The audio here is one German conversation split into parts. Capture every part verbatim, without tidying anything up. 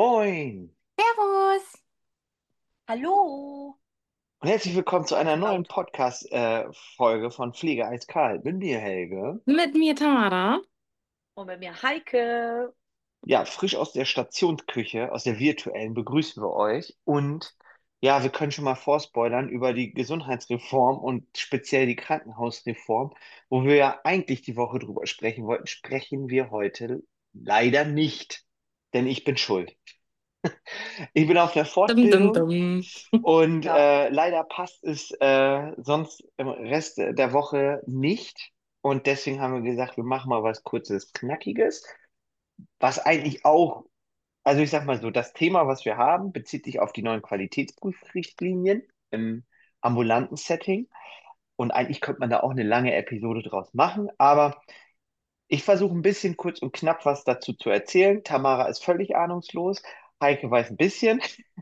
Moin Servus. Hallo. und herzlich willkommen zu einer Zu neuen laut. Podcast-Folge von Pflege eiskalt. Mit mir, Helge. Mit mir Tamara. Und mit mir Heike. Ja, frisch aus der Stationsküche, aus der virtuellen, begrüßen wir euch. Und ja, wir können schon mal vorspoilern über die Gesundheitsreform und speziell die Krankenhausreform, wo wir ja eigentlich die Woche drüber sprechen wollten, sprechen wir heute leider nicht. Denn ich bin schuld. Ich bin auf der Dum, dum, Fortbildung. dum. Und Ja, äh, leider passt es äh, sonst im Rest der Woche nicht. Und deswegen haben wir gesagt, wir machen mal was Kurzes, Knackiges. Was eigentlich auch, also ich sag mal so, das Thema, was wir haben, bezieht sich auf die neuen Qualitätsprüfrichtlinien im ambulanten Setting. Und eigentlich könnte man da auch eine lange Episode draus machen. Aber ich versuche ein bisschen kurz und knapp was dazu zu erzählen. Tamara ist völlig ahnungslos. Heike weiß ein bisschen.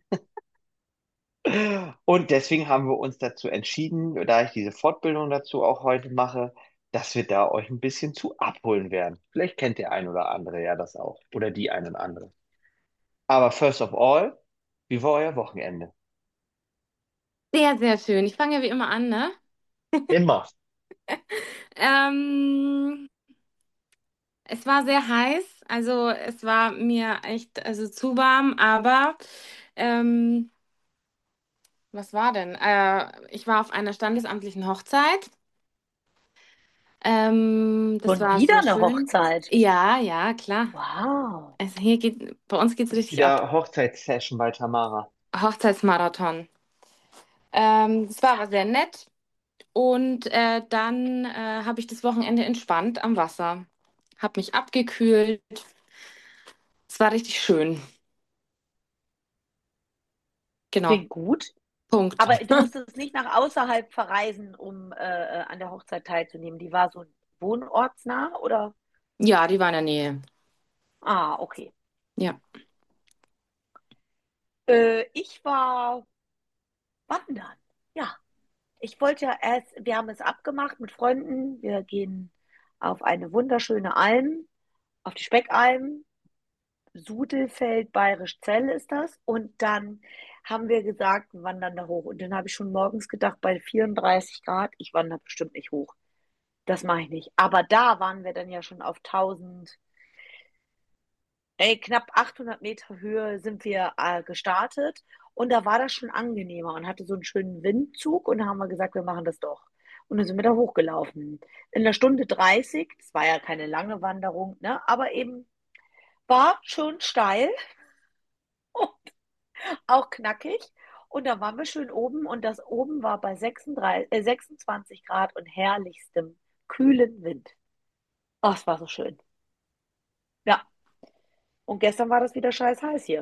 Und deswegen haben wir uns dazu entschieden, da ich diese Fortbildung dazu auch heute mache, dass wir da euch ein bisschen zu abholen werden. Vielleicht kennt der ein oder andere ja das auch. Oder die ein oder andere. Aber first of all, wie war euer Wochenende? Sehr, sehr schön. Ich fange ja wie immer an, ne? Immer. Ähm, Es war sehr heiß, also es war mir echt also zu warm, aber ähm, was war denn? Äh, ich war auf einer standesamtlichen Hochzeit. Ähm, das schon war wieder sehr eine schön. Hochzeit. Ja, ja, klar. Wow. Also hier geht, bei uns geht's Ist richtig ab. wieder Hochzeitssession bei Tamara. Hochzeitsmarathon. Ähm, es war aber sehr nett. Und äh, dann äh, habe ich das Wochenende entspannt am Wasser. Habe mich abgekühlt. Es war richtig schön. Genau. Klingt gut. Punkt. Aber du musstest nicht nach außerhalb verreisen, um äh, äh, an der Hochzeit teilzunehmen. Die war so wohnortsnah, oder? Ja, die war in der Nähe. Ah, okay. Ja. Äh, ich war wandern. Ja, ich wollte ja erst, wir haben es abgemacht mit Freunden. Wir gehen auf eine wunderschöne Alm, auf die Speckalm. Sudelfeld, Bayerisch-Zell ist das. Und dann haben wir gesagt, wir wandern da hoch. Und dann habe ich schon morgens gedacht, bei vierunddreißig Grad, ich wandere bestimmt nicht hoch. Das mache ich nicht. Aber da waren wir dann ja schon auf tausend, ey, knapp achthundert Meter Höhe sind wir äh, gestartet. Und da war das schon angenehmer und hatte so einen schönen Windzug. Und da haben wir gesagt, wir machen das doch. Und dann sind wir da hochgelaufen. In der Stunde dreißig, das war ja keine lange Wanderung, ne? Aber eben war schon steil. Auch knackig. Und da waren wir schön oben und das oben war bei sechsunddreißig, äh, sechsundzwanzig Grad und herrlichstem kühlen Wind. Oh, es war so schön. Ja, und gestern war das wieder scheiß heiß hier.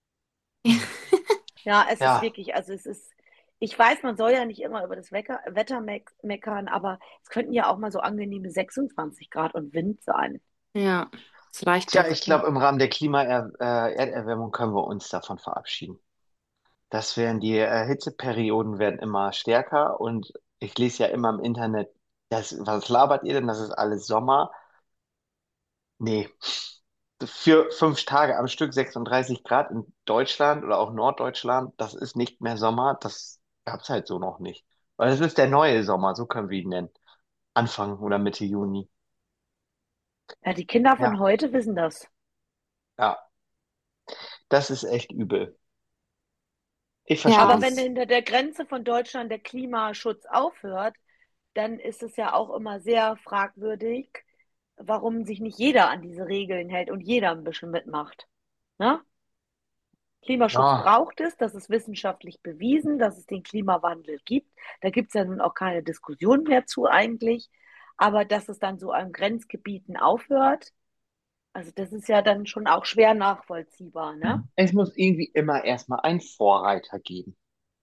Ja, es ist Ja, wirklich, also es ist, ich weiß, man soll ja nicht immer über das Wecker, Wetter meck meckern, aber es könnten ja auch mal so angenehme sechsundzwanzig Grad und Wind sein. Ja. Es reicht tja, doch. ich glaube, im Rahmen der Klima-Erderwärmung können wir uns davon verabschieden. Das werden die äh, Hitzeperioden werden immer stärker und ich lese ja immer im Internet, das, was labert ihr denn? Das ist alles Sommer. Nee, für fünf Tage am Stück sechsunddreißig Grad in Deutschland oder auch Norddeutschland, das ist nicht mehr Sommer, das gab's halt so noch nicht. Weil das ist der neue Sommer, so können wir ihn nennen. Anfang oder Mitte Juni. Ja, die Kinder von Ja, heute wissen das. ja, das ist echt übel. Ich Ja, Aber verstehe wenn es. hinter der Grenze von Deutschland der Klimaschutz aufhört, dann ist es ja auch immer sehr fragwürdig, warum sich nicht jeder an diese Regeln hält und jeder ein bisschen mitmacht. Ne? Klimaschutz Ja, braucht es, das ist wissenschaftlich bewiesen, dass es den Klimawandel gibt. Da gibt es ja nun auch keine Diskussion mehr zu eigentlich. Aber dass es dann so an Grenzgebieten aufhört, also das ist ja dann schon auch schwer nachvollziehbar, ne? es muss irgendwie immer erstmal einen Vorreiter geben.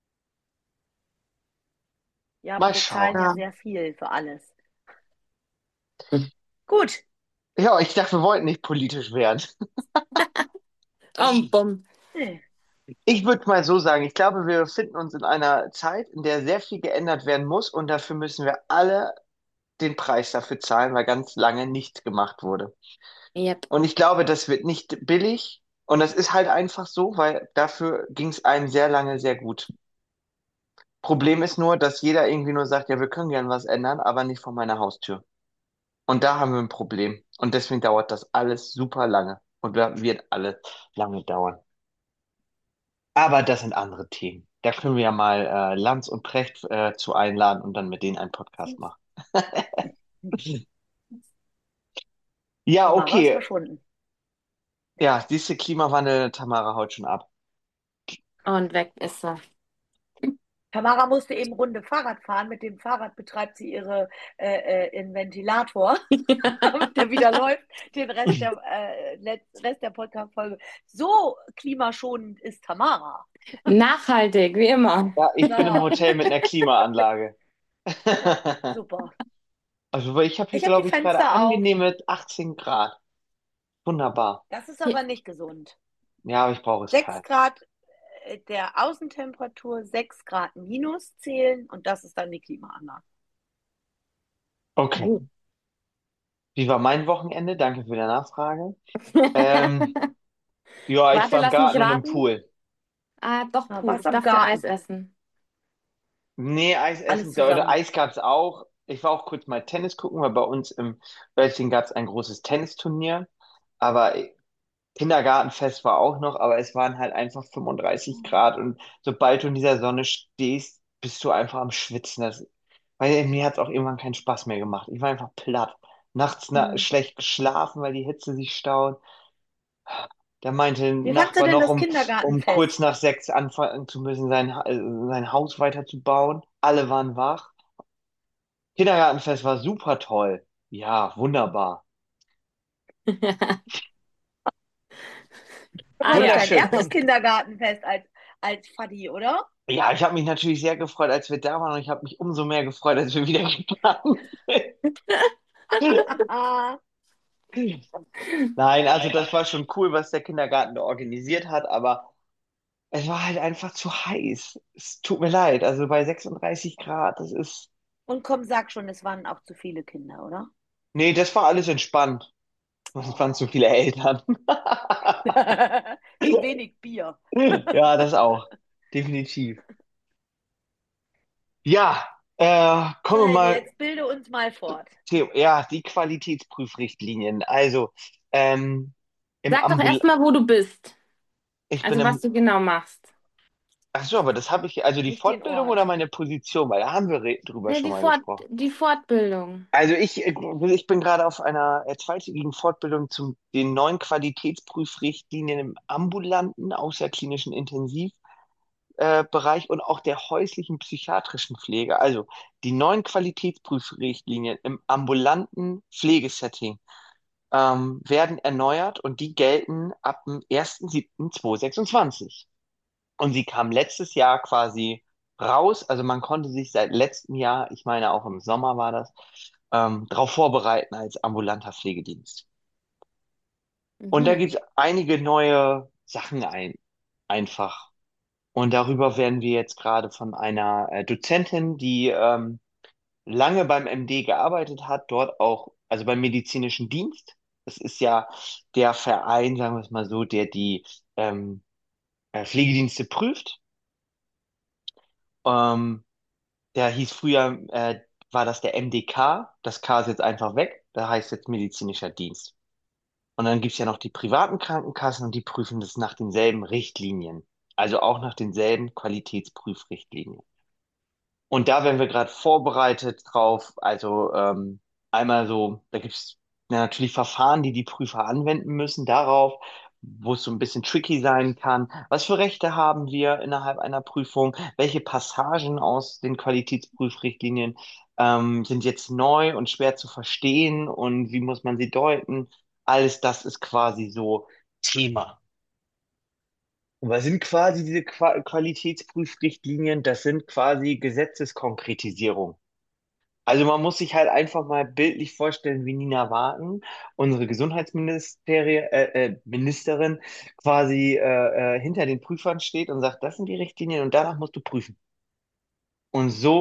Ja, aber Mal wir zahlen schauen. ja ja. sehr viel für alles. Gut. Ja, ich dachte, wir wollten nicht politisch werden. Um, bumm. Nee. Ich würde mal so sagen, ich glaube, wir befinden uns in einer Zeit, in der sehr viel geändert werden muss und dafür müssen wir alle den Preis dafür zahlen, weil ganz lange nichts gemacht wurde. Yep. Und ich glaube, das wird nicht billig. Und das ist halt einfach so, weil dafür ging es einem sehr lange sehr gut. Problem ist nur, dass jeder irgendwie nur sagt, ja, wir können gern was ändern, aber nicht vor meiner Haustür. Und da haben wir ein Problem. Und deswegen dauert das alles super lange. Und da wird alles lange dauern. Aber das sind andere Themen. Da können wir ja mal äh, Lanz und Precht äh, zu einladen und dann mit denen einen Podcast machen. Ja, Tamara ist okay. verschwunden. Ja, siehst du, Klimawandel, Tamara haut schon ab. Und weg ist er. Tamara musste eben Runde Fahrrad fahren. Mit dem Fahrrad betreibt sie ihre äh, äh, ihren Ventilator, damit der wieder läuft. Den Rest der, äh, Letz- Rest der Podcast-Folge. So klimaschonend ist Tamara. Nachhaltig, wie immer. Ja, ich bin im Na, Hotel mit einer Klimaanlage. ja, super. Also, weil ich habe hier, Ich habe die glaube ich, gerade Fenster auf. angenehme achtzehn Grad. Wunderbar. Das ist Hier, aber nicht gesund. Ja, aber ich brauche es Sechs kalt. Grad äh, der Außentemperatur, sechs Grad minus zählen und das ist dann die Klimaanlage. Okay. oh. Wie war mein Wochenende? Danke für die Nachfrage. Ähm, ja, ich Warte, war im lass mich Garten und im raten. Pool. Ah, doch Na, Pool. was Ich am dachte Eis Garten? essen. Nee, Eis Alles essen, oder zusammen. Eis gab's auch. Ich war auch kurz mal Tennis gucken, weil bei uns im Örtchen gab's ein großes Tennisturnier. Aber Kindergartenfest war auch noch, aber es waren halt einfach fünfunddreißig Grad und sobald du in dieser Sonne stehst, bist du einfach am Schwitzen. Das, weil mir hat's auch irgendwann keinen Spaß mehr gemacht. Ich war einfach platt. Nachts na, Hm. schlecht geschlafen, weil die Hitze sich staut. Da meinte ein Wie fandst du Nachbar denn noch, das um, um kurz Kindergartenfest? nach sechs anfangen zu müssen, sein, Ha- äh, sein Haus weiterzubauen. Alle waren wach. Kindergartenfest war super toll. Ja, wunderbar. Das Ah war doch ja. dein erstes Wunderschön. Kindergartenfest als, als Faddy, oder? Ja, ich habe mich natürlich sehr gefreut, als wir da waren und ich habe mich umso mehr gefreut, als wir wieder gegangen sind. Nein, also das war schon cool, was der Kindergarten da organisiert hat, aber es war halt einfach zu heiß. Es tut mir leid, also bei sechsunddreißig Grad, das ist. Und komm, sag schon, es waren auch zu viele Kinder, oder? Nee, das war alles entspannt. Es waren zu viele Eltern. Zu wenig Bier. Ja, das auch. Definitiv. Ja, äh, kommen wir Also, mal. jetzt bilde uns mal fort. Theo, ja, die Qualitätsprüfrichtlinien. Also, ähm, im Sag doch Ambul erstmal, wo du bist. ich bin Also, was im, du genau machst. ach so, aber das habe ich, also die Nicht den Fortbildung oder Ort. meine Position, weil da haben wir re- drüber Ne, schon die mal Fort, gesprochen. die Fortbildung. Also ich, äh, ich bin gerade auf einer äh, zweitägigen Fortbildung zum den neuen Qualitätsprüfrichtlinien im ambulanten, außerklinischen Intensivbereich äh, Bereich und auch der häuslichen psychiatrischen Pflege. Also die neuen Qualitätsprüfrichtlinien im ambulanten Pflegesetting ähm, werden erneuert und die gelten ab dem ersten siebten zweitausendsechsundzwanzig. Und sie kam letztes Jahr quasi raus. Also man konnte sich seit letztem Jahr, ich meine auch im Sommer war das, ähm, darauf vorbereiten als ambulanter Pflegedienst. Und da Mhm. gibt es einige neue Sachen ein, einfach. Und darüber werden wir jetzt gerade von einer äh, Dozentin, die ähm, lange beim M D gearbeitet hat, dort auch, also beim medizinischen Dienst. Das ist ja der Verein, sagen wir es mal so, der die ähm, äh, Pflegedienste prüft. Ähm, Der hieß früher, äh, war das der M D K. Das K ist jetzt einfach weg. Da heißt jetzt medizinischer Dienst. Und dann gibt's ja noch die privaten Krankenkassen und die prüfen das nach denselben Richtlinien. Also auch nach denselben Qualitätsprüfrichtlinien. Und da werden wir gerade vorbereitet drauf. Also ähm, einmal so, da gibt's ja, natürlich Verfahren, die die Prüfer anwenden müssen darauf, wo es so ein bisschen tricky sein kann. Was für Rechte haben wir innerhalb einer Prüfung? Welche Passagen aus den Qualitätsprüfrichtlinien ähm, sind jetzt neu und schwer zu verstehen und wie muss man sie deuten? Alles das ist quasi so Thema. Und was sind quasi diese Qua Qualitätsprüfrichtlinien? Das sind quasi Gesetzeskonkretisierung. Also man muss sich halt einfach mal bildlich vorstellen, wie Nina Wagen, unsere Gesundheitsministerin, äh, äh, Ministerin, quasi äh, äh, hinter den Prüfern steht und sagt, das sind die Richtlinien und danach musst du prüfen. Und so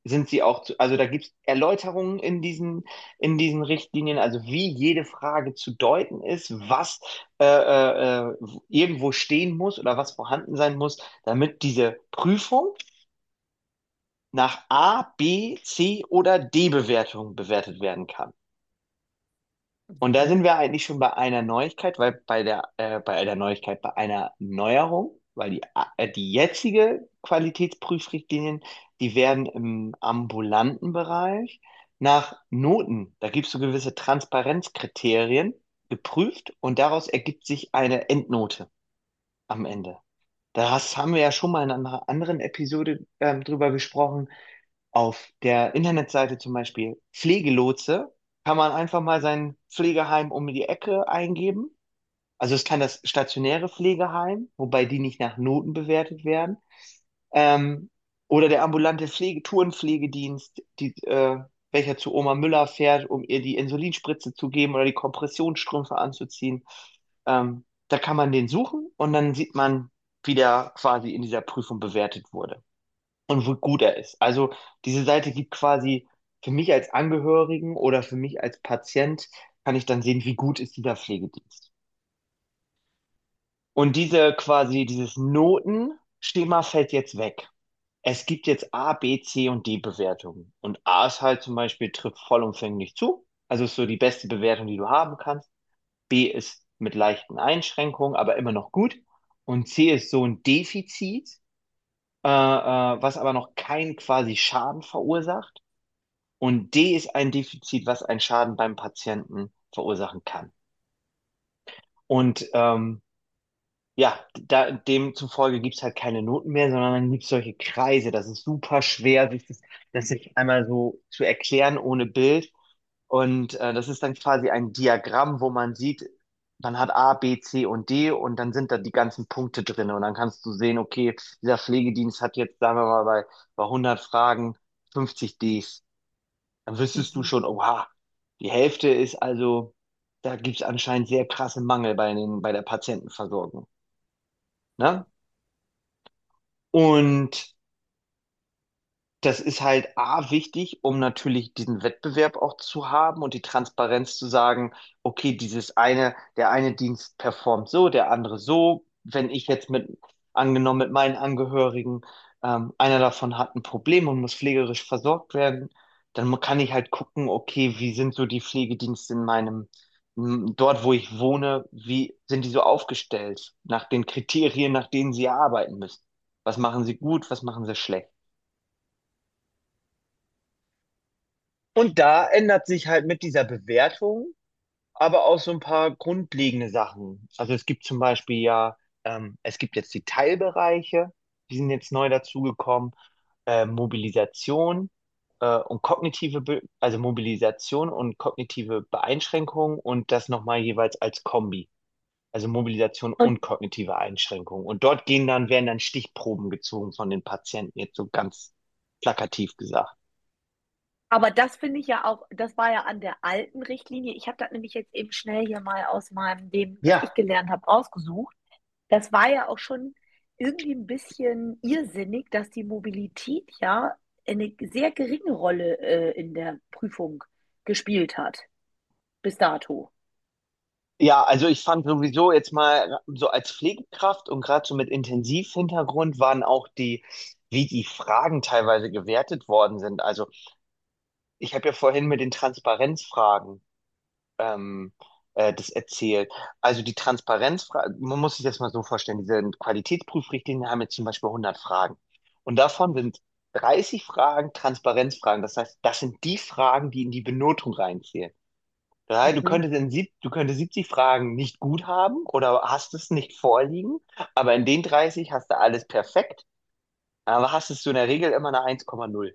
sind sie auch zu, also da gibt es Erläuterungen in diesen, in diesen Richtlinien, also wie jede Frage zu deuten ist, was äh, äh, äh, irgendwo stehen muss oder was vorhanden sein muss, damit diese Prüfung nach A, B, C oder D-Bewertung bewertet werden kann. Und da Mhm. sind wir eigentlich schon bei einer Neuigkeit, weil bei der, äh, bei der Neuigkeit, bei einer Neuerung, weil die, äh, die jetzige Qualitätsprüfrichtlinien, die werden im ambulanten Bereich nach Noten, da gibt es so gewisse Transparenzkriterien geprüft und daraus ergibt sich eine Endnote am Ende. Das haben wir ja schon mal in einer anderen Episode ähm, drüber gesprochen. Auf der Internetseite zum Beispiel Pflegelotse kann man einfach mal sein Pflegeheim um die Ecke eingeben. Also es kann das stationäre Pflegeheim, wobei die nicht nach Noten bewertet werden. Ähm, oder der ambulante Pflege Tourenpflegedienst, die, äh, welcher zu Oma Müller fährt, um ihr die Insulinspritze zu geben oder die Kompressionsstrümpfe anzuziehen. Ähm, da kann man den suchen und dann sieht man, wie der quasi in dieser Prüfung bewertet wurde und wie gut er ist. Also diese Seite gibt quasi für mich als Angehörigen oder für mich als Patient, kann ich dann sehen, wie gut ist dieser Pflegedienst. Und diese quasi, dieses Notenschema fällt jetzt weg. Es gibt jetzt A, B, C und D Bewertungen. Und A ist halt zum Beispiel, trifft vollumfänglich zu. Also ist so die beste Bewertung, die du haben kannst. B ist mit leichten Einschränkungen, aber immer noch gut. Und C ist so ein Defizit, äh, äh, was aber noch keinen quasi Schaden verursacht. Und D ist ein Defizit, was einen Schaden beim Patienten verursachen kann. Und ähm, ja, da, demzufolge gibt es halt keine Noten mehr, sondern dann gibt es solche Kreise. Das ist super schwer, sich das, das sich einmal so zu erklären ohne Bild. Und äh, das ist dann quasi ein Diagramm, wo man sieht, man hat A, B, C und D und dann sind da die ganzen Punkte drin. Und dann kannst du sehen, okay, dieser Pflegedienst hat jetzt, sagen wir mal, bei, bei hundert Fragen fünfzig Ds. Dann wüsstest du Mhm. schon, oha, die Hälfte ist also, da gibt es anscheinend sehr krasse Mangel bei den, bei der Patientenversorgung. Ne? Und das ist halt A wichtig, um natürlich diesen Wettbewerb auch zu haben und die Transparenz zu sagen, okay, dieses eine, der eine Dienst performt so, der andere so. Wenn ich jetzt mit, angenommen mit meinen Angehörigen, ähm, einer davon hat ein Problem und muss pflegerisch versorgt werden, dann kann ich halt gucken, okay, wie sind so die Pflegedienste in meinem, m, dort, wo ich wohne, wie sind die so aufgestellt, nach den Kriterien, nach denen sie arbeiten müssen. Was machen sie gut, was machen sie schlecht? Und da ändert sich halt mit dieser Bewertung aber auch so ein paar grundlegende Sachen. Also es gibt zum Beispiel ja, ähm, es gibt jetzt die Teilbereiche, die sind jetzt neu dazugekommen, äh, Mobilisation äh, und kognitive, Be also Mobilisation und kognitive Beeinschränkung und das nochmal jeweils als Kombi. Also Mobilisation Und und kognitive Einschränkung. Und dort gehen dann, werden dann Stichproben gezogen von den Patienten, jetzt so ganz plakativ gesagt. aber das finde ich ja auch, das war ja an der alten Richtlinie. Ich habe das nämlich jetzt eben schnell hier mal aus meinem, dem, was ich Ja, gelernt habe, rausgesucht. Das war ja auch schon irgendwie ein bisschen irrsinnig, dass die Mobilität ja eine sehr geringe Rolle äh, in der Prüfung gespielt hat, bis dato. ja, also ich fand sowieso jetzt mal so als Pflegekraft und gerade so mit Intensivhintergrund waren auch die, wie die Fragen teilweise gewertet worden sind. Also ich habe ja vorhin mit den Transparenzfragen ähm, äh, das erzählt. Also die Transparenzfragen, man muss sich das mal so vorstellen, diese Qualitätsprüfrichtlinien haben jetzt zum Beispiel hundert Fragen. Und davon sind dreißig Fragen Transparenzfragen. Das heißt, das sind die Fragen, die in die Benotung reinzählen. Das heißt, du Mhm. könntest in sieb du könntest siebzig Fragen nicht gut haben oder hast es nicht vorliegen, aber in den dreißig hast du alles perfekt, aber hast es du in der Regel immer eine eins Komma null.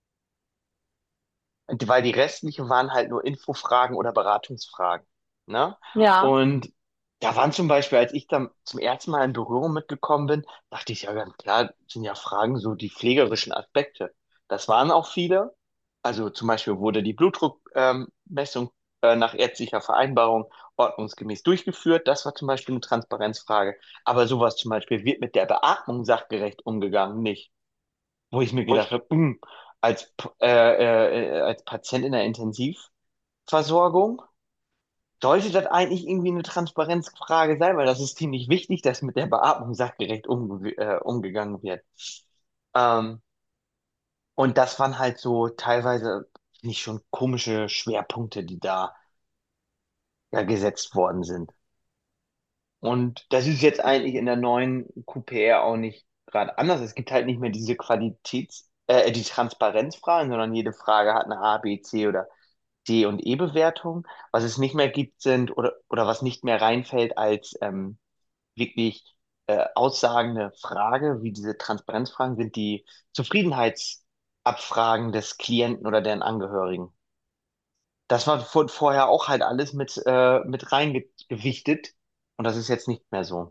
Und weil die restlichen waren halt nur Infofragen oder Beratungsfragen. Ne? Ja. Und da waren zum Beispiel, als ich dann zum ersten Mal in Berührung mitgekommen bin, dachte ich ja ganz klar, sind ja Fragen so die pflegerischen Aspekte. Das waren auch viele. Also zum Beispiel wurde die Blutdruckmessung ähm, Messung, äh, nach ärztlicher Vereinbarung ordnungsgemäß durchgeführt. Das war zum Beispiel eine Transparenzfrage. Aber sowas zum Beispiel, wird mit der Beatmung sachgerecht umgegangen? Nicht. Wo ich mir gedacht habe, hm. als, P- äh, äh, als Patient in der Intensivversorgung sollte das eigentlich irgendwie eine Transparenzfrage sein, weil das ist ziemlich wichtig, dass mit der Beatmung sachgerecht umge äh, umgegangen wird. Ähm, und das waren halt so teilweise nicht schon komische Schwerpunkte, die da ja gesetzt worden sind. Und das ist jetzt eigentlich in der neuen Q P R auch nicht gerade anders. Es gibt halt nicht mehr diese Qualitäts, äh, die Transparenzfragen, sondern jede Frage hat eine A, B, C oder D und E-Bewertung. Was es nicht mehr gibt, sind oder, oder was nicht mehr reinfällt als ähm, wirklich äh, aussagende Frage, wie diese Transparenzfragen, sind die Zufriedenheitsabfragen des Klienten oder deren Angehörigen. Das war vor, vorher auch halt alles mit, äh, mit reingewichtet und das ist jetzt nicht mehr so.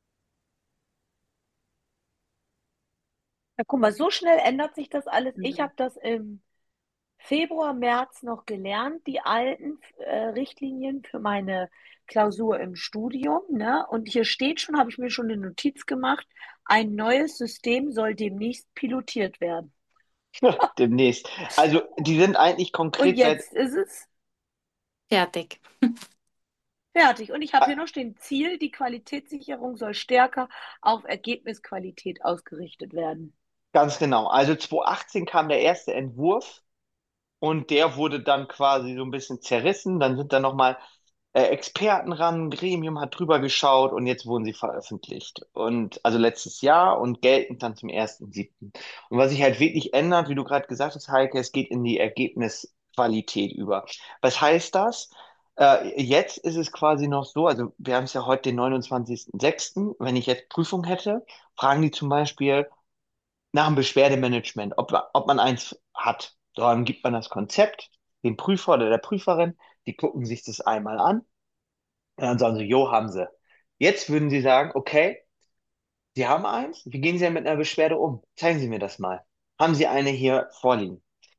Ja, guck mal, so schnell ändert sich das alles. Ich Mhm. habe das im Februar, März noch gelernt, die alten äh, Richtlinien für meine Klausur im Studium, ne? Und hier steht schon, habe ich mir schon eine Notiz gemacht, ein neues System soll demnächst pilotiert werden. Demnächst. Also die sind eigentlich Und konkret seit, jetzt ist es Fertig. fertig. Und ich habe hier äh, noch stehen, Ziel, die Qualitätssicherung soll stärker auf Ergebnisqualität ausgerichtet werden. ganz genau. Also zwanzig achtzehn kam der erste Entwurf und der wurde dann quasi so ein bisschen zerrissen. Dann sind da nochmal äh, Experten ran, ein Gremium hat drüber geschaut und jetzt wurden sie veröffentlicht. Und also letztes Jahr und geltend dann zum ersten siebten. Und was sich halt wirklich ändert, wie du gerade gesagt hast, Heike, es geht in die Ergebnisqualität über. Was heißt das? Äh, jetzt ist es quasi noch so, also wir haben es ja heute den neunundzwanzigsten sechsten. Wenn ich jetzt Prüfung hätte, fragen die zum Beispiel nach dem Beschwerdemanagement, ob, ob man eins hat. So, dann gibt man das Konzept dem Prüfer oder der Prüferin, die gucken sich das einmal an und dann sagen sie, jo, haben sie. Jetzt würden sie sagen, okay, Sie haben eins, wie gehen Sie denn mit einer Beschwerde um? Zeigen Sie mir das mal. Haben Sie eine hier vorliegen?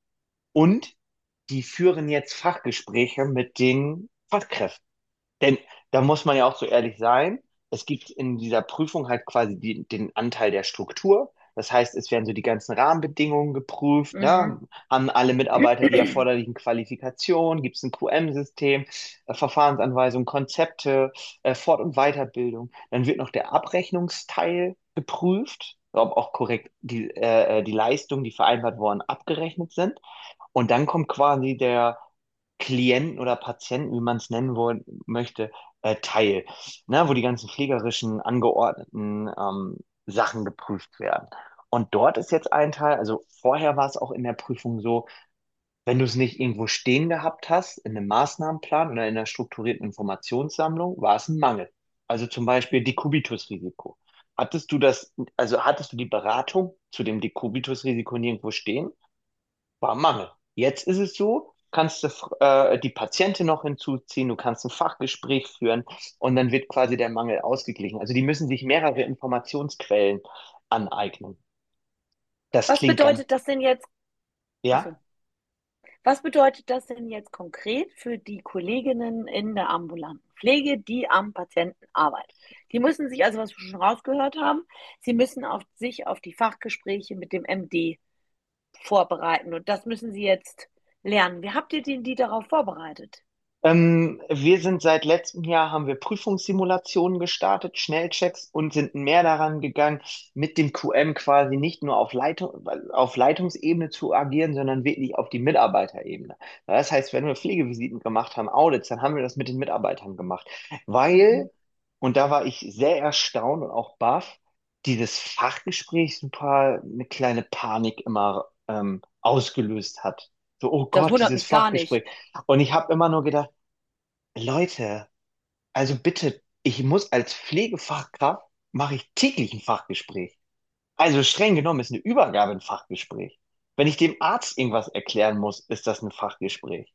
Und die führen jetzt Fachgespräche mit den Fachkräften. Denn da muss man ja auch so ehrlich sein, es gibt in dieser Prüfung halt quasi die, den Anteil der Struktur. Das heißt, es werden so die ganzen Rahmenbedingungen geprüft, Mhm. ja, haben alle Mitarbeiter die erforderlichen Qualifikationen, gibt es ein Q M-System, äh, Verfahrensanweisungen, Konzepte, äh, Fort- und Weiterbildung. Dann wird noch der Abrechnungsteil geprüft, ob auch korrekt die, äh, äh, die Leistungen, die vereinbart wurden, abgerechnet sind. Und dann kommt quasi der Klienten oder Patienten, wie man es nennen wollen, möchte, äh, teil, ne, wo die ganzen pflegerischen, angeordneten ähm, Sachen geprüft werden. Und dort ist jetzt ein Teil, also vorher war es auch in der Prüfung so, wenn du es nicht irgendwo stehen gehabt hast, in einem Maßnahmenplan oder in einer strukturierten Informationssammlung, war es ein Mangel. Also zum Beispiel Dekubitus-Risiko. Hattest du das, also hattest du die Beratung zu dem Dekubitus-Risiko nirgendwo stehen? War Mangel. Jetzt ist es so, kannst du äh, die Patientin noch hinzuziehen, du kannst ein Fachgespräch führen und dann wird quasi der Mangel ausgeglichen. Also die müssen sich mehrere Informationsquellen aneignen. Das Was klingt ganz, bedeutet das denn jetzt? ja? Achso. Was bedeutet das denn jetzt konkret für die Kolleginnen in der ambulanten Pflege, die am Patienten arbeiten? Die müssen sich, also was wir schon rausgehört haben, sie müssen auf sich auf die Fachgespräche mit dem M D vorbereiten. Und das müssen sie jetzt lernen. Wie habt ihr denn die darauf vorbereitet? Ähm, wir sind seit letztem Jahr, haben wir Prüfungssimulationen gestartet, Schnellchecks und sind mehr daran gegangen, mit dem Q M quasi nicht nur auf Leitung, auf Leitungsebene zu agieren, sondern wirklich auf die Mitarbeiterebene. Das heißt, wenn wir Pflegevisiten gemacht haben, Audits, dann haben wir das mit den Mitarbeitern gemacht. Weil, Mhm. und da war ich sehr erstaunt und auch baff, dieses Fachgespräch super eine kleine Panik immer ähm, ausgelöst hat. So, oh Das Gott, wundert dieses mich gar nicht. Fachgespräch. Und ich habe immer nur gedacht, Leute, also bitte, ich muss als Pflegefachkraft, mache ich täglich ein Fachgespräch. Also streng genommen ist eine Übergabe ein Fachgespräch. Wenn ich dem Arzt irgendwas erklären muss, ist das ein Fachgespräch.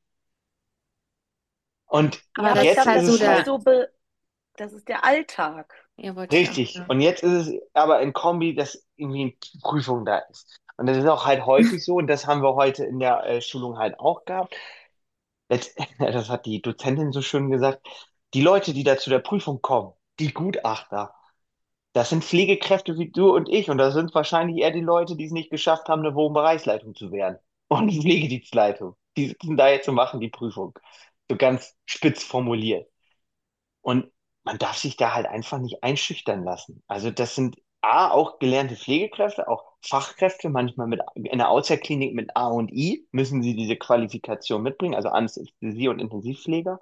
Und Aber Ja, aber das ich ist jetzt glaube, ist halt das so es ist nicht halt der, so, be das ist der Alltag. ja, wollte ich auch richtig. sagen. Und jetzt ist es aber in Kombi, dass irgendwie eine Prüfung da ist. Und das ist auch halt häufig so, und das haben wir heute in der äh, Schulung halt auch gehabt. Letzt- Das hat die Dozentin so schön gesagt. Die Leute, die da zu der Prüfung kommen, die Gutachter, Das sind Pflegekräfte wie du und ich und das sind wahrscheinlich eher die Leute, die es nicht geschafft haben, eine Wohnbereichsleitung zu werden. Und die Pflegedienstleitung. Die sitzen da jetzt und machen die Prüfung. So ganz spitz formuliert. Und man darf sich da halt einfach nicht einschüchtern lassen. Also das sind A, auch gelernte Pflegekräfte, auch Fachkräfte, manchmal mit, in der Outside-Klinik mit A und I müssen sie diese Qualifikation mitbringen, also Anästhesie- und Intensivpfleger.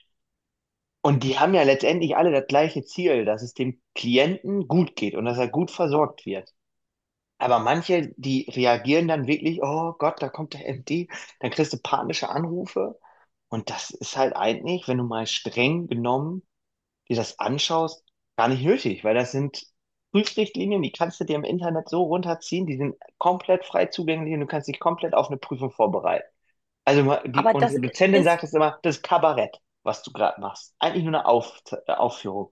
Und die haben ja letztendlich alle das gleiche Ziel, dass es dem Klienten gut geht und dass er gut versorgt wird. Aber manche, die reagieren dann wirklich, oh Gott, da kommt der M D, dann kriegst du panische Anrufe. Und das ist halt eigentlich, wenn du mal streng genommen dir das anschaust, gar nicht nötig, weil das sind Prüfrichtlinien, die kannst du dir im Internet so runterziehen, die sind komplett frei zugänglich und du kannst dich komplett auf eine Prüfung vorbereiten. Also ma- die, Aber das unsere Dozentin ist, sagt es immer, das ist Kabarett, was du gerade machst. Eigentlich nur eine Auf, äh, Aufführung.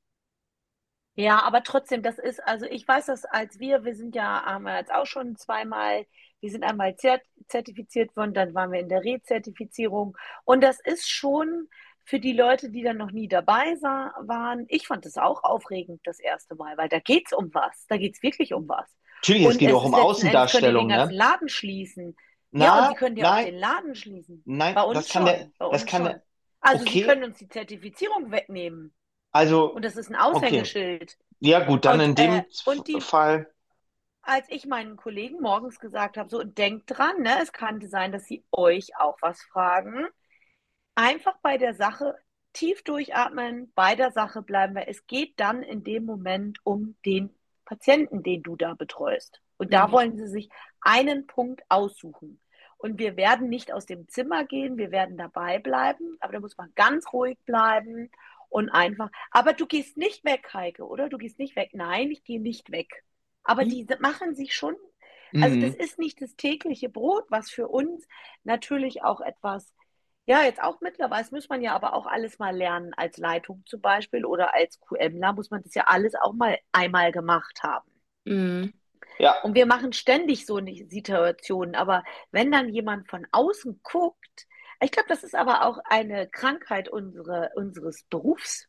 ja, aber trotzdem, das ist, also ich weiß das als wir, wir sind ja, haben wir jetzt auch schon zweimal, wir sind einmal zert zertifiziert worden, dann waren wir in der Rezertifizierung. Und das ist schon für die Leute, die dann noch nie dabei sa- waren, ich fand es auch aufregend das erste Mal, weil da geht's um was. Da geht's wirklich um was. Natürlich, es Und geht es auch um ist letzten Endes, könnt ihr den Außendarstellung, ganzen ne? Laden schließen. Ja, und Na, sie können ja auch nein, den Laden schließen. nein, Bei das uns kann der, schon, bei das uns kann der, schon. Also sie okay, können uns die Zertifizierung wegnehmen. Und also, das ist ein okay. Aushängeschild. Ja, gut, dann Und, in äh, dem und die, Fall, als ich meinen Kollegen morgens gesagt habe, so denkt dran, ne, es könnte sein, dass sie euch auch was fragen. Einfach bei der Sache tief durchatmen, bei der Sache bleiben, weil es geht dann in dem Moment um den Patienten, den du da betreust. Und da Mhm. wollen sie sich einen Punkt aussuchen. Und wir werden nicht aus dem Zimmer gehen, wir werden dabei bleiben, aber da muss man ganz ruhig bleiben und einfach. Aber du gehst nicht weg, Heike, oder? Du gehst nicht weg. Nein, ich gehe nicht weg. Aber die machen sich schon, also das mhm. ist nicht das tägliche Brot, was für uns natürlich auch etwas, ja, jetzt auch mittlerweile, das muss man ja aber auch alles mal lernen, als Leitung zum Beispiel oder als QMler muss man das ja alles auch mal einmal gemacht haben. Mhm. Ja, Und wir machen ständig so eine Situation, aber wenn dann jemand von außen guckt, ich glaube, das ist aber auch eine Krankheit unsere, unseres Berufs.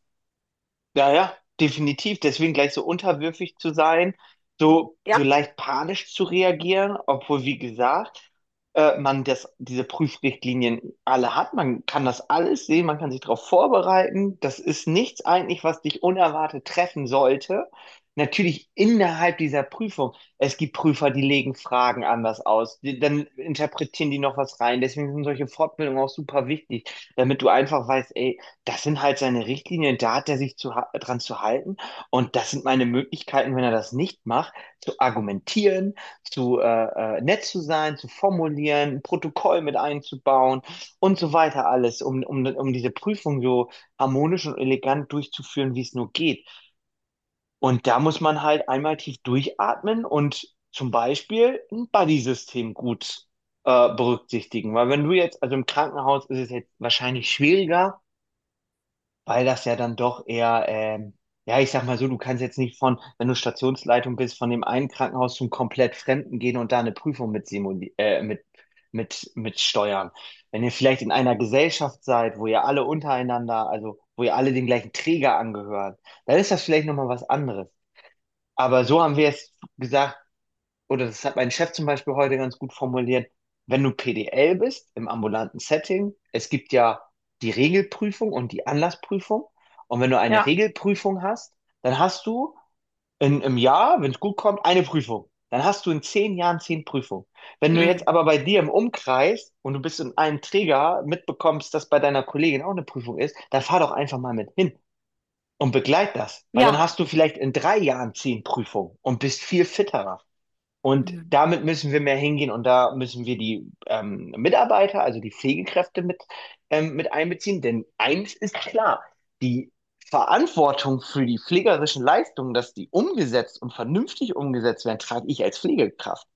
ja, ja, definitiv. Deswegen gleich so unterwürfig zu sein, so, so Ja, leicht panisch zu reagieren, obwohl, wie gesagt, äh, man das, diese Prüfrichtlinien alle hat. Man kann das alles sehen, man kann sich darauf vorbereiten. Das ist nichts eigentlich, was dich unerwartet treffen sollte. Natürlich innerhalb dieser Prüfung. Es gibt Prüfer, die legen Fragen anders aus. Die, dann interpretieren die noch was rein. Deswegen sind solche Fortbildungen auch super wichtig, damit du einfach weißt, ey, das sind halt seine Richtlinien, da hat er sich zu, ha- dran zu halten. Und das sind meine Möglichkeiten, wenn er das nicht macht, zu argumentieren, zu äh, äh, nett zu sein, zu formulieren, ein Protokoll mit einzubauen und so weiter alles, um, um, um diese Prüfung so harmonisch und elegant durchzuführen, wie es nur geht. Und da muss man halt einmal tief durchatmen und zum Beispiel ein Buddy-System gut äh, berücksichtigen. Weil wenn du jetzt, also im Krankenhaus ist es jetzt wahrscheinlich schwieriger, weil das ja dann doch eher, ähm, ja, ich sag mal so, du kannst jetzt nicht von, wenn du Stationsleitung bist, von dem einen Krankenhaus zum komplett Fremden gehen und da eine Prüfung mit, simuli äh, mit, mit, mit steuern. Wenn ihr vielleicht in einer Gesellschaft seid, wo ihr alle untereinander, also wo ihr alle den gleichen Träger angehört, dann ist das vielleicht nochmal was anderes. Aber so haben wir es gesagt, oder das hat mein Chef zum Beispiel heute ganz gut formuliert, wenn du P D L bist im ambulanten Setting, es gibt ja die Regelprüfung und die Anlassprüfung. Und wenn du eine ja, Regelprüfung hast, dann hast du in, im Jahr, wenn es gut kommt, eine Prüfung. Dann hast du in zehn Jahren zehn Prüfungen. Wenn du Mhm. jetzt aber bei dir im Umkreis und du bist in einem Träger mitbekommst, dass bei deiner Kollegin auch eine Prüfung ist, dann fahr doch einfach mal mit hin und begleit das. Weil dann ja, hast du vielleicht in drei Jahren zehn Prüfungen und bist viel fitterer. Und Mhm. damit müssen wir mehr hingehen und da müssen wir die ähm, Mitarbeiter, also die Pflegekräfte mit, ähm, mit einbeziehen. Denn eins ist klar, die Verantwortung für die pflegerischen Leistungen, dass die umgesetzt und vernünftig umgesetzt werden, trage ich als Pflegekraft.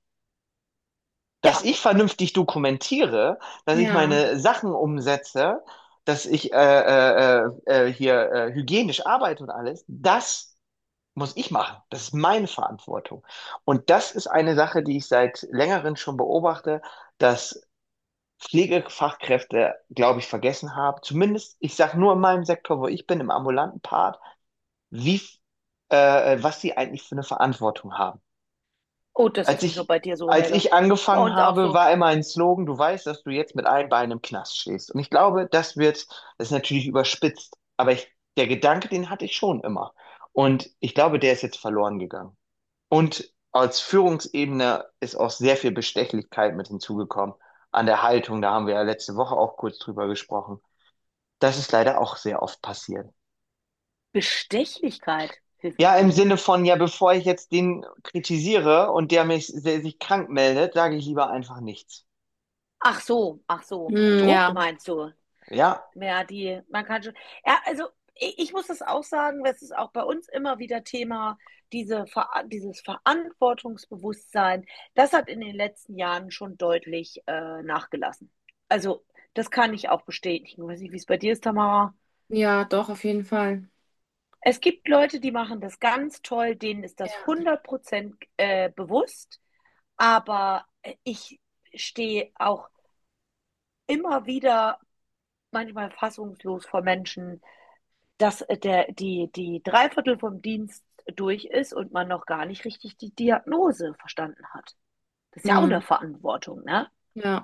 Dass ja, ich vernünftig dokumentiere, dass ich Ja. meine Sachen umsetze, dass ich äh, äh, äh, äh, hier äh, hygienisch arbeite und alles, das muss ich machen. Das ist meine Verantwortung. Und das ist eine Sache, die ich seit längerem schon beobachte, dass Pflegefachkräfte, glaube ich, vergessen haben. Zumindest, ich sage nur in meinem Sektor, wo ich bin, im ambulanten Part, wie äh, was sie eigentlich für eine Verantwortung haben. Oh, das Als ist nicht nur ich, bei dir so, als Helge. ich Bei angefangen uns auch habe, so. war immer ein Slogan, du weißt, dass du jetzt mit einem Bein im Knast stehst. Und ich glaube, das wird, das ist natürlich überspitzt, aber ich, der Gedanke, den hatte ich schon immer. Und ich glaube, der ist jetzt verloren gegangen. Und als Führungsebene ist auch sehr viel Bestechlichkeit mit hinzugekommen. An der Haltung, da haben wir ja letzte Woche auch kurz drüber gesprochen. Das ist leider auch sehr oft passiert. Bestechlichkeit. Hilf mir Ja, im bitte. Sinne von, ja, bevor ich jetzt den kritisiere und der mich, der sich krank meldet, sage ich lieber einfach nichts. Ach so, ach so. Hm, Druck ja, meinst du? Ja, Ja, die, man kann schon. Ja, also ich, ich muss das auch sagen, das ist auch bei uns immer wieder Thema, diese, Ver- dieses Verantwortungsbewusstsein, das hat in den letzten Jahren schon deutlich äh, nachgelassen. Also, das kann ich auch bestätigen. Ich weiß nicht, wie es bei dir ist, Tamara. ja, doch, auf jeden Fall. Es gibt Leute, die machen das ganz toll, denen ist das Ja. hundert Prozent äh, bewusst, aber äh, ich stehe auch immer wieder manchmal fassungslos vor Menschen, dass äh, der, die, die Dreiviertel vom Dienst durch ist und man noch gar nicht richtig die Diagnose verstanden hat. Das ist ja auch Hm, eine Verantwortung, ne? ja.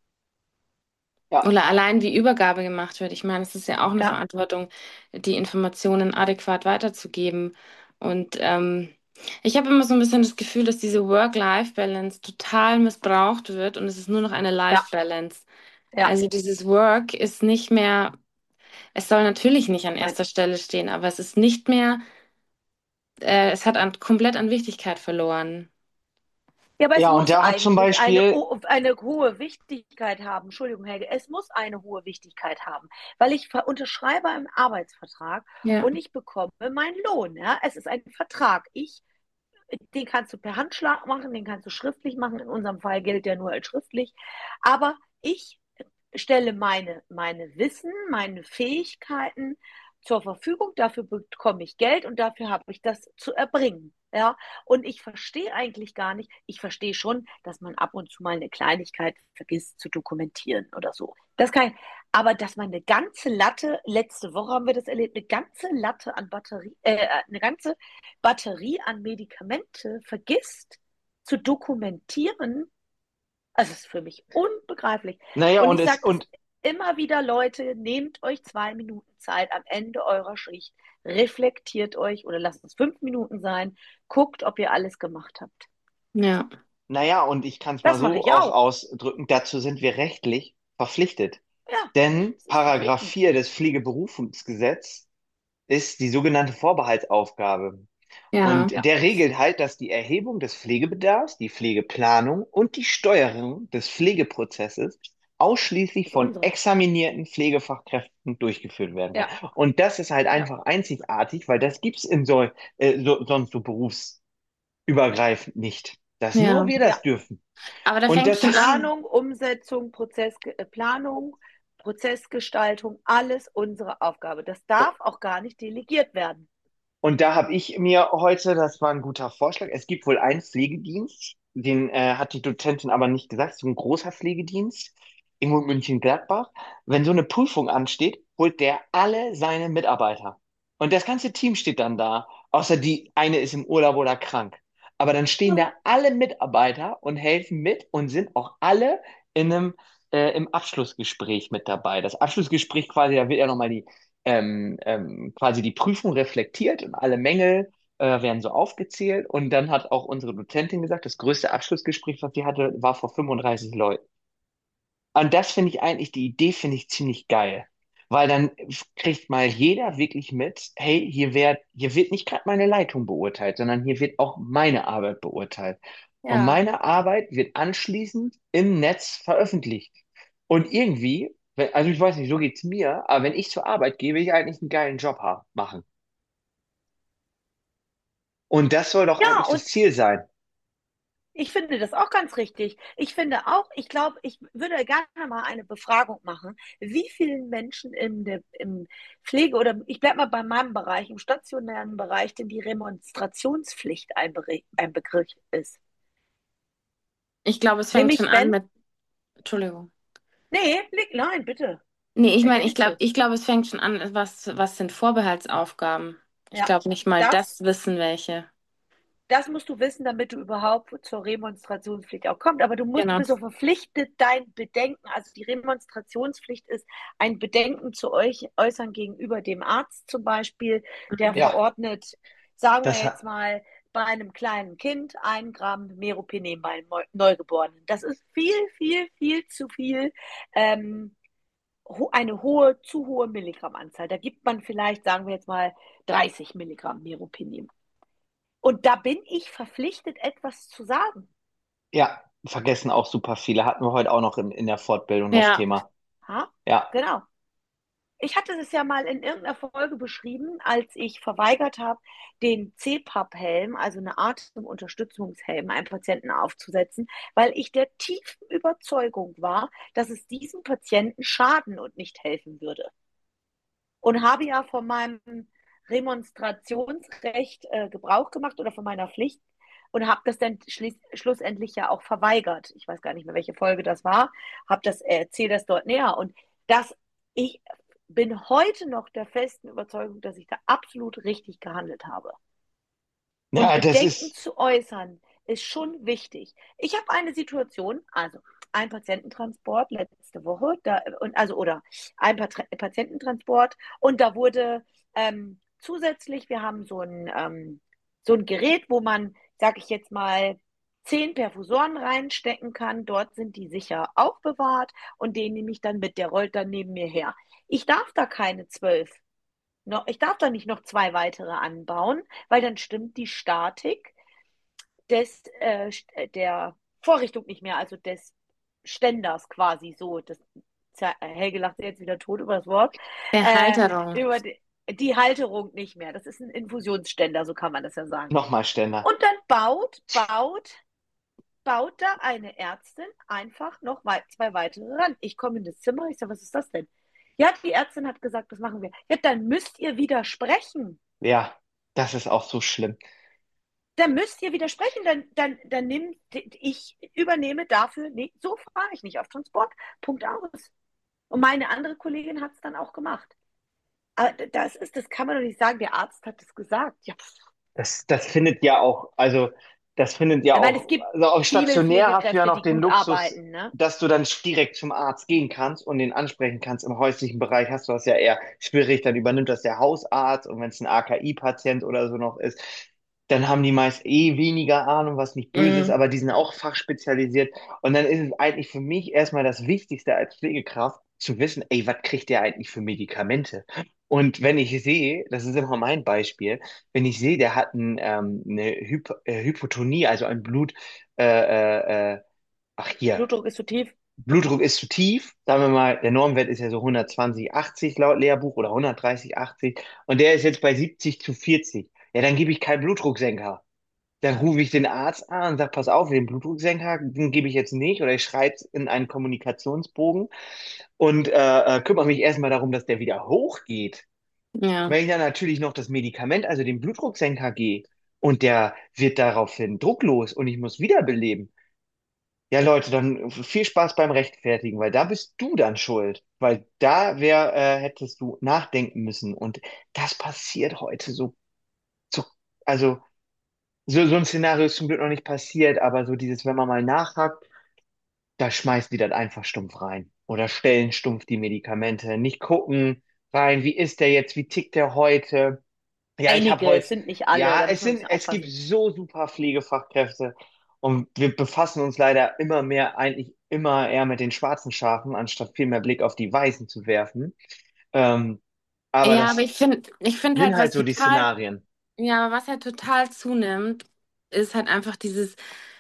ja, Oder allein wie Übergabe gemacht wird. Ich meine, es ist ja auch eine Ja, Verantwortung, die Informationen adäquat weiterzugeben. Und ähm, ich habe immer so ein bisschen das Gefühl, dass diese Work-Life-Balance total missbraucht wird und es ist nur noch eine ja, Life-Balance. ja. Also dieses Work ist nicht mehr, es soll natürlich nicht an Nein. erster Stelle stehen, aber es ist nicht mehr, äh, es hat an, komplett an Wichtigkeit verloren. Ja, aber es ja, und muss da hat zum eigentlich eine, Beispiel, o- eine hohe Wichtigkeit haben. Entschuldigung, Helge, es muss eine hohe Wichtigkeit haben, weil ich ver- unterschreibe einen Arbeitsvertrag Ja, und ich bekomme meinen Lohn. Ja? Es ist ein Vertrag. Ich, den kannst du per Handschlag machen, den kannst du schriftlich machen. In unserem Fall gilt der nur als schriftlich. Aber ich stelle meine, meine Wissen, meine Fähigkeiten zur Verfügung. Dafür bekomme ich Geld und dafür habe ich das zu erbringen. Ja, und ich verstehe eigentlich gar nicht, ich verstehe schon, dass man ab und zu mal eine Kleinigkeit vergisst zu dokumentieren oder so. Das kann ich, aber dass man eine ganze Latte, letzte Woche haben wir das erlebt, eine ganze Latte an Batterie, äh, eine ganze Batterie an Medikamente vergisst zu dokumentieren, also es ist für mich unbegreiflich. naja, Und und ich es, sage das und, immer wieder, Leute, nehmt euch zwei Minuten Zeit am Ende eurer Schicht, reflektiert euch oder lasst es fünf Minuten sein, guckt, ob ihr alles gemacht habt. ja, naja, und ich kann es mal Das mache so ich auch auch. ausdrücken, dazu sind wir rechtlich verpflichtet. Ja, Denn es ist Paragraph verpflichtend. vier des Pflegeberufungsgesetzes ist die sogenannte Vorbehaltsaufgabe. ja, Und Ja, der regelt halt, dass die Erhebung des Pflegebedarfs, die Pflegeplanung und die Steuerung des Pflegeprozesses ausschließlich ist von unsere. examinierten Pflegefachkräften durchgeführt werden kann. Ja, Und das ist halt ja, einfach einzigartig, weil das gibt's in so, äh, so, sonst so berufsübergreifend nicht. Dass nur ja. wir ja. das dürfen. Aber da Und fängt das schon ist, an. Planung, Umsetzung, Prozess, äh, Planung, Prozessgestaltung, alles unsere Aufgabe. Das darf auch gar nicht delegiert werden. und da habe ich mir heute, das war ein guter Vorschlag, es gibt wohl einen Pflegedienst, den äh, hat die Dozentin aber nicht gesagt, so ein großer Pflegedienst, irgendwo in München-Gladbach. Wenn so eine Prüfung ansteht, holt der alle seine Mitarbeiter. Und das ganze Team steht dann da, außer die eine ist im Urlaub oder krank. Aber dann stehen da alle Mitarbeiter und helfen mit und sind auch alle in einem, äh, im Abschlussgespräch mit dabei. Das Abschlussgespräch quasi, da wird ja nochmal die ähm, ähm, quasi die Prüfung reflektiert und alle Mängel äh, werden so aufgezählt. Und dann hat auch unsere Dozentin gesagt, das größte Abschlussgespräch, was sie hatte, war vor fünfunddreißig Leuten. Und das finde ich eigentlich, die Idee finde ich ziemlich geil. Weil dann kriegt mal jeder wirklich mit, hey, hier wird, hier wird nicht gerade meine Leitung beurteilt, sondern hier wird auch meine Arbeit beurteilt. Und Ja, meine Arbeit wird anschließend im Netz veröffentlicht. Und irgendwie, wenn- also ich weiß nicht, so geht's mir, aber wenn ich zur Arbeit gehe, will ich eigentlich einen geilen Job haben, machen. Und das soll doch Ja, eigentlich das und Ziel sein. ich finde das auch ganz richtig. Ich finde auch, ich glaube, ich würde gerne mal eine Befragung machen, wie vielen Menschen in der, im Pflege oder ich bleibe mal bei meinem Bereich, im stationären Bereich, denn die Remonstrationspflicht ein, Bere- ein Begriff ist. ich glaube, es fängt schon Nämlich an wenn, mit, Entschuldigung. nee, blick, nein, bitte, Nee, ich meine, ich glaube, ergänze. ich glaube, es fängt schon an, was, was sind Vorbehaltsaufgaben? Ich Ja, glaube, nicht mal das das wissen welche. Das musst du wissen, damit du überhaupt zur Remonstrationspflicht auch kommst. Aber du musst, du Genau. bist auch verpflichtet, dein Bedenken, also die Remonstrationspflicht ist, ein Bedenken zu euch äußern gegenüber dem Arzt zum Beispiel, der Mhm. Ja, verordnet, sagen wir das jetzt hat, mal, bei einem kleinen Kind ein Gramm Meropenem bei einem Neu- Neugeborenen. Das ist viel, viel, viel zu viel. Ähm, ho eine hohe, zu hohe Milligrammanzahl. Da gibt man vielleicht, sagen wir jetzt mal, dreißig Milligramm Meropenem. Und da bin ich verpflichtet, etwas zu sagen. ja, vergessen auch super viele. Hatten wir heute auch noch in, in der Fortbildung das Ja, Thema. Ha? Ja. Genau. Ich hatte es ja mal in irgendeiner Folge beschrieben, als ich verweigert habe, den C PAP-Helm, also eine Atemunterstützungshelm, einem Patienten aufzusetzen, weil ich der tiefen Überzeugung war, dass es diesem Patienten schaden und nicht helfen würde. Und habe ja von meinem Remonstrationsrecht äh, Gebrauch gemacht oder von meiner Pflicht und habe das dann schlussendlich ja auch verweigert. Ich weiß gar nicht mehr, welche Folge das war, habe das erzählt das dort näher und das ich bin heute noch der festen Überzeugung, dass ich da absolut richtig gehandelt habe. Und Ja, das Bedenken ist, zu äußern ist schon wichtig. Ich habe eine Situation, also ein Patiententransport letzte Woche, da, und also oder ein Pat Patiententransport und da wurde ähm, zusätzlich, wir haben so ein ähm, so ein Gerät, wo man, sage ich jetzt mal, zehn Perfusoren reinstecken kann. Dort sind die sicher aufbewahrt und den nehme ich dann mit. Der rollt dann neben mir her. Ich darf da keine zwölf noch, ich darf da nicht noch zwei weitere anbauen, weil dann stimmt die Statik des, äh, der Vorrichtung nicht mehr, also des Ständers quasi so. Das, Helge lacht jetzt wieder tot über das Wort. der Äh, Halterung. über die, die Halterung nicht mehr. Das ist ein Infusionsständer, so kann man das ja sagen. nochmal Ständer. Und dann baut, baut, baut da eine Ärztin einfach noch wei zwei weitere ran. Ich komme in das Zimmer, ich sage, was ist das denn? Ja, die Ärztin hat gesagt, das machen wir. Ja, dann müsst ihr widersprechen. Ja, das ist auch so schlimm. Dann müsst ihr widersprechen, dann, dann, dann nimm, ich übernehme dafür, nee, so fahre ich nicht auf Transport, Punkt aus. Und meine andere Kollegin hat es dann auch gemacht. Aber das ist, das kann man doch nicht sagen, der Arzt hat es gesagt. Ja, Das, das findet ja auch, also das findet ja weil es auch, gibt also auch viele stationär hast du ja Pflegekräfte, noch die den gut Luxus, arbeiten, ne? dass du dann direkt zum Arzt gehen kannst und den ansprechen kannst. Im häuslichen Bereich hast du das ja eher schwierig, dann übernimmt das der Hausarzt und wenn es ein A K I-Patient oder so noch ist, dann haben die meist eh weniger Ahnung, was nicht böse ist, Mhm. aber die sind auch fachspezialisiert. Und dann ist es eigentlich für mich erstmal das Wichtigste als Pflegekraft zu wissen, ey, was kriegt der eigentlich für Medikamente? Und wenn ich sehe, das ist immer mein Beispiel, wenn ich sehe, der hat ein, ähm, eine Hyp äh, Hypotonie, also ein Blut, äh, äh, äh, ach hier, Blutdruck ist zu tief. Blutdruck ist zu tief, sagen wir mal, der Normwert ist ja so hundertzwanzig, achtzig laut Lehrbuch oder hundertdreißig, achtzig und der ist jetzt bei siebzig zu vierzig. Ja, dann gebe ich keinen Blutdrucksenker. Dann rufe ich den Arzt an und sage, pass auf, den Blutdrucksenker, den gebe ich jetzt nicht oder ich schreibe es in einen Kommunikationsbogen und äh, äh, kümmere mich erstmal darum, dass der wieder hochgeht. Ja. Wenn ich dann natürlich noch das Medikament, also den Blutdrucksenker gehe und der wird daraufhin drucklos und ich muss wiederbeleben, ja Leute, dann viel Spaß beim Rechtfertigen, weil da bist du dann schuld, weil da wär, äh, hättest du nachdenken müssen und das passiert heute so, so also so, so ein Szenario ist zum Glück noch nicht passiert, aber so dieses, wenn man mal nachhakt, da schmeißen die dann einfach stumpf rein oder stellen stumpf die Medikamente, nicht gucken rein, wie ist der jetzt, wie tickt der heute. Ja, ich habe Einige, es heute, sind nicht alle, ja, da es muss man ein sind, bisschen es gibt aufpassen. so super Pflegefachkräfte und wir befassen uns leider immer mehr, eigentlich immer eher mit den schwarzen Schafen, anstatt viel mehr Blick auf die weißen zu werfen. Ähm, aber Ja, aber das ich finde, ich finde sind halt, halt was so die total, Szenarien. ja, aber was halt total zunimmt, ist halt einfach dieses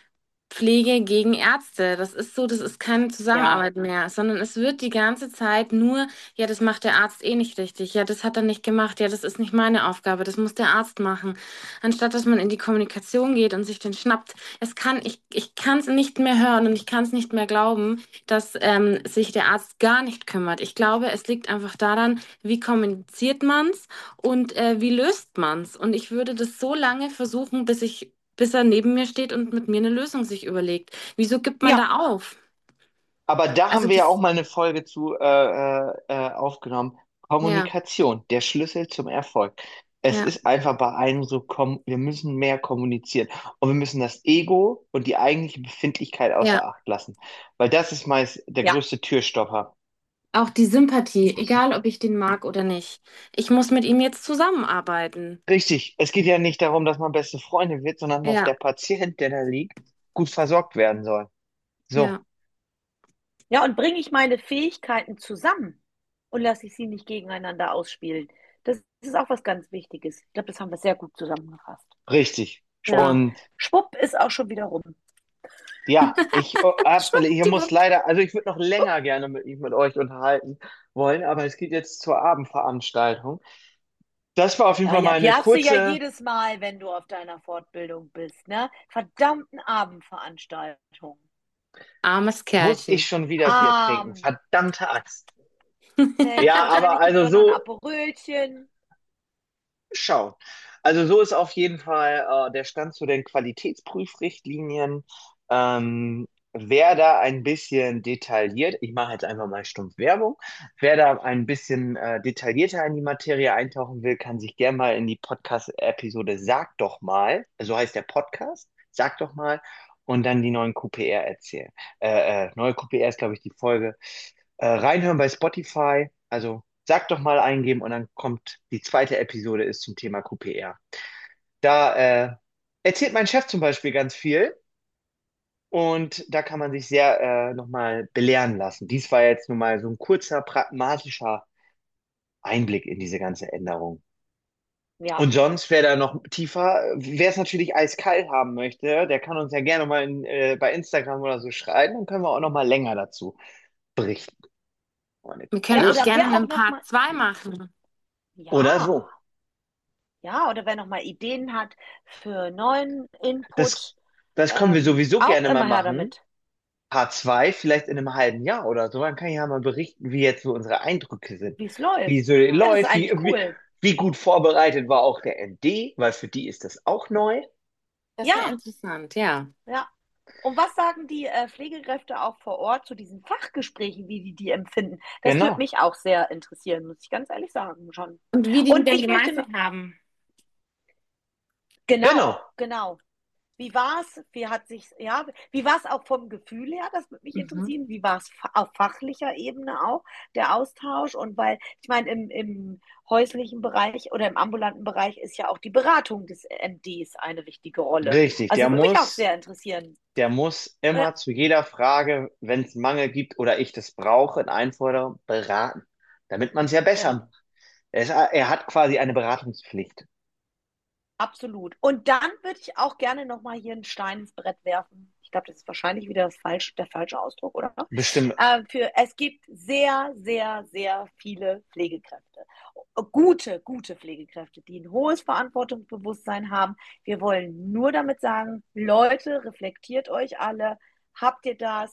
Pflege gegen Ärzte. Das ist so, das ist keine Ja, Zusammenarbeit mehr, sondern es wird die ganze Zeit nur, ja, das macht der Arzt eh nicht richtig, ja, das hat er nicht gemacht, ja, das ist nicht meine Aufgabe, das muss der Arzt machen. Anstatt dass man in die Kommunikation geht und sich den schnappt. Es kann, ich, ich kann es nicht mehr hören und ich kann es nicht mehr glauben, dass ähm, sich der Arzt gar nicht kümmert. Ich glaube, es liegt einfach daran, wie kommuniziert man's und äh, wie löst man's. Und ich würde das so lange versuchen, bis ich bis er neben mir steht und mit mir eine Lösung sich überlegt. Wieso gibt man ja, da auf? Aber da Also haben wir ja auch das, mal eine Folge zu äh, äh, äh, aufgenommen. ja, Kommunikation, der Schlüssel zum Erfolg. Es Ja, ist einfach bei einem so, kom wir müssen mehr kommunizieren. Und wir müssen das Ego und die eigentliche Befindlichkeit ja. außer Acht lassen. Weil das ist meist der Ja, größte Türstopper. Auch die Sympathie, egal ob ich den mag oder nicht. Ich muss mit ihm jetzt zusammenarbeiten. Richtig. Es geht ja nicht darum, dass man beste Freunde wird, sondern dass der Ja, Patient, der da liegt, gut versorgt werden soll. So. ja, ja, und bringe ich meine Fähigkeiten zusammen und lasse ich sie nicht gegeneinander ausspielen. Das ist auch was ganz Wichtiges. Ich glaube, das haben wir sehr gut zusammengefasst. Richtig. Ja, ja. Und schwupp ist auch schon wieder rum. ja, ich, äh, hab, ich muss Schwuppdiwupp. leider, also ich würde noch länger gerne mit, mich mit euch unterhalten wollen, aber es geht jetzt zur Abendveranstaltung. Das war auf jeden Ja, Fall ja, mal die eine hast du ja kurze, jedes Mal, wenn du auf deiner Fortbildung bist, ne? Verdammten Abendveranstaltung. Armes muss ich Kerlchen. schon wieder Bier trinken. Arm. Verdammte Axt. Ne, Ja, aber wahrscheinlich gibt's also auch noch ein so, Aperölchen. schau. Also so ist auf jeden Fall äh, der Stand zu den Qualitätsprüfrichtlinien. Ähm, wer da ein bisschen detailliert, ich mache jetzt einfach mal stumpf Werbung, wer da ein bisschen äh, detaillierter in die Materie eintauchen will, kann sich gerne mal in die Podcast-Episode Sag doch mal, so heißt der Podcast, Sag doch mal, und dann die neuen Q P R erzählen. Äh, äh, neue Q P R ist, glaube ich, die Folge. Äh, reinhören bei Spotify, also sag doch mal eingeben und dann kommt die zweite Episode ist zum Thema Q P R. Da äh, erzählt mein Chef zum Beispiel ganz viel und da kann man sich sehr äh, nochmal belehren lassen. Dies war jetzt nun mal so ein kurzer, pragmatischer Einblick in diese ganze Änderung. Ja, Und sonst, wer da noch tiefer, wer es natürlich eiskalt haben möchte, der kann uns ja gerne mal in, äh, bei Instagram oder so schreiben, dann können wir auch noch mal länger dazu berichten. Eine Wir können ja, auch oder große gerne wer auch einen noch Part mal, zwei machen. oder ja, so. ja, oder wer noch mal Ideen hat für neuen Das, Input, das können wir ähm, sowieso auch gerne mal immer her machen. damit. Part zwei vielleicht in einem halben Jahr oder so. Dann kann ich ja mal berichten, wie jetzt so unsere Eindrücke sind. Wie es Wie läuft. so Ja, das ist läuft, wie, eigentlich wie, cool. wie gut vorbereitet war auch der M D, weil für die ist das auch neu. Das wäre Ja, interessant, ja. ja. Und was sagen die äh, Pflegekräfte auch vor Ort zu diesen Fachgesprächen, wie die die empfinden? Das würde Genau, mich auch sehr interessieren, muss ich ganz ehrlich sagen, schon. Und wie die die Und denn ich möchte noch, gemeistert haben. genau, genau. genau. Wie war's? Wie hat sich, ja, wie war es auch vom Gefühl her? Das würde mich Mhm. interessieren. Wie war es auf fachlicher Ebene auch, der Austausch? Und weil, ich meine, im, im häuslichen Bereich oder im ambulanten Bereich ist ja auch die Beratung des M Ds eine wichtige Rolle. Richtig. Der Also würde mich auch muss, sehr interessieren. der muss Ja, immer zu jeder Frage, wenn es Mangel gibt oder ich das brauche, in Einforderung beraten, damit man es ja besser ja. macht. Er, ist, er hat quasi eine Beratungspflicht. Absolut. Und dann würde ich auch gerne nochmal hier einen Stein ins Brett werfen. Ich glaube, das ist wahrscheinlich wieder das falsche, der falsche Ausdruck, oder? Bestimmt. Äh, für, es gibt sehr, sehr, sehr viele Pflegekräfte. Gute, gute Pflegekräfte, die ein hohes Verantwortungsbewusstsein haben. Wir wollen nur damit sagen, Leute, reflektiert euch alle. Habt ihr das?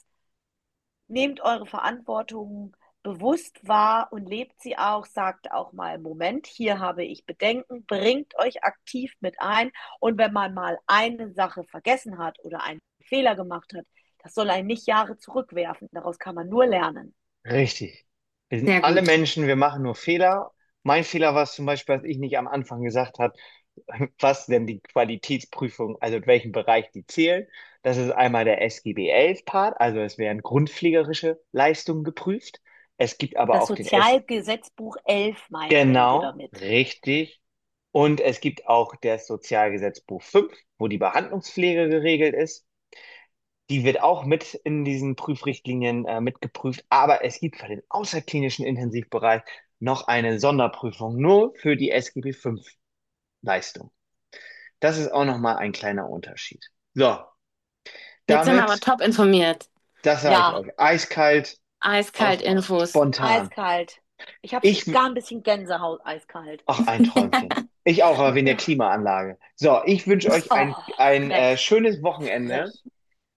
Nehmt eure Verantwortung bewusst wahr und lebt sie auch. Sagt auch mal, Moment, hier habe ich Bedenken. Bringt euch aktiv mit ein. Und wenn man mal eine Sache vergessen hat oder einen Fehler gemacht hat, das soll einen nicht Jahre zurückwerfen. Daraus kann man nur lernen. Richtig. Wir sind Sehr alle gut. Menschen, wir machen nur Fehler. Mein Fehler war es zum Beispiel, dass ich nicht am Anfang gesagt habe, was denn die Qualitätsprüfung, also in welchem Bereich die zählen. Das ist einmal der S G B elf Part, also es werden grundpflegerische Leistungen geprüft. Es gibt aber Das auch den S, Sozialgesetzbuch elf meinst du genau, damit? richtig. Und es gibt auch das Sozialgesetzbuch fünf, wo die Behandlungspflege geregelt ist. Die wird auch mit in diesen Prüfrichtlinien äh, mitgeprüft, aber es gibt für den außerklinischen Intensivbereich noch eine Sonderprüfung nur für die S G B fünf Leistung. Das ist auch nochmal ein kleiner Unterschied. So, Jetzt sind wir aber damit, top informiert. das sage ich Ja, euch, eiskalt, Eiskalt auf Infos. spontan. eiskalt. Ich habe Ich, sogar ein bisschen Gänsehaut, eiskalt. ach, ein Träumchen. Ich auch, aber wegen der Klimaanlage. So, ich wünsche euch Oh, ein, ein äh, frech, schönes Wochenende. frech.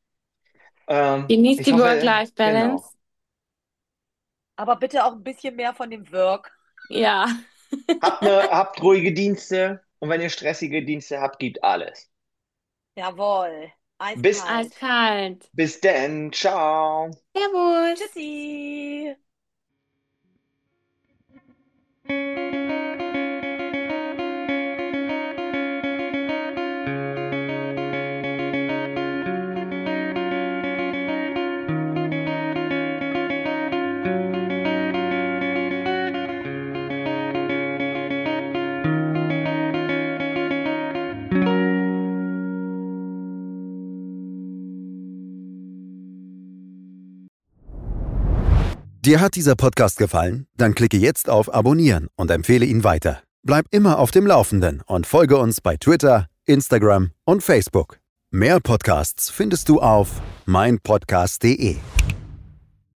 Ähm, Genießt ich die hoffe, genau. Work-Life-Balance. Aber bitte auch ein bisschen mehr von dem Work. Ja. Habt, ne, habt ruhige Dienste und wenn ihr stressige Dienste habt, gibt alles. Jawohl, Bis, eiskalt. Eiskalt. bis denn, ciao. Servus. Tschüssi. Tschüss. Dir hat dieser Podcast gefallen? Dann klicke jetzt auf Abonnieren und empfehle ihn weiter. Bleib immer auf dem Laufenden und folge uns bei Twitter, Instagram und Facebook. Mehr Podcasts findest du auf meinpodcast punkt de.